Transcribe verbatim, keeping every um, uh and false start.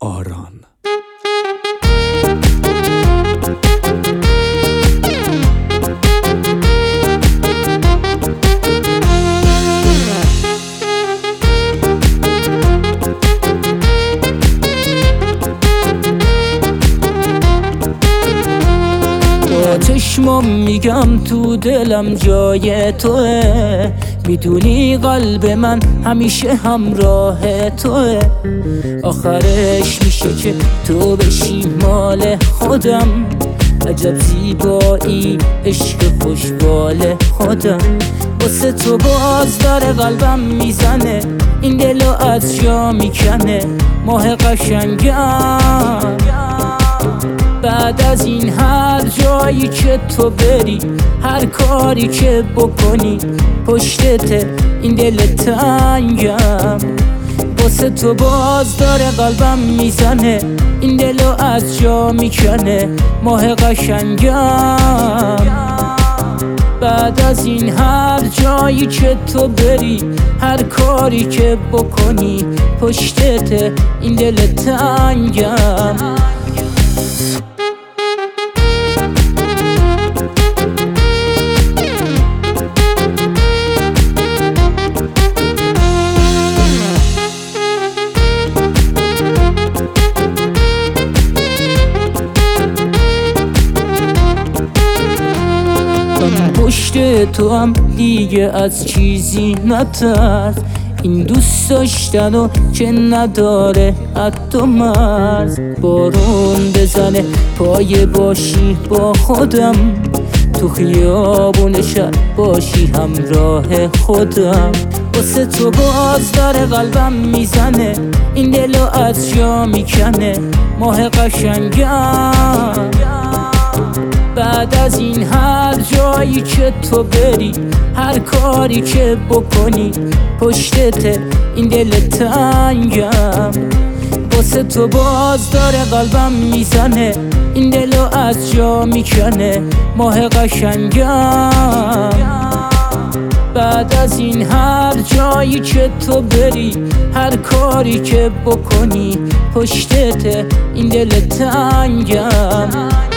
آران. با چشمم میگم تو دلم جای توه، میدونی قلب من همیشه همراه توه. آخرش میشه که تو بشی مال خودم، عجب زیبایی عشق خوشبال خودم. واسه تو باز داره قلبم میزنه، این دلو از جا میکنه ماه قشنگم. بعد از این هر جایی که تو بری، هر کاری که بکنی، پشتت این دل تنگم. واسه تو باز داره قلبم میزنه، این دلو از جا میکنه ماه قشنگم. بعد از این هر جایی که تو بری، هر کاری که بکنی، پشتت این دل تنگم. پشت تو هم دیگه از چیزی نترس، این دوست داشتن و که نداره حد و مرز. بارون بزنه پای باشی با خودم، تو خیابون شهر باشی همراه خودم. واسه تو باز داره قلبم میزنه، این دلو از جا میکنه ماه قشنگم. بعد از این هر جایی که تو بری، هر کاری که بکنی، پشتت این دل تنگم. واسه تو باز داره قلبم میزنه، این دلو از جا میکنه ماه قشنگم. بعد از این هر جایی که تو بری، هر کاری که بکنی، پشتت این دل تنگم.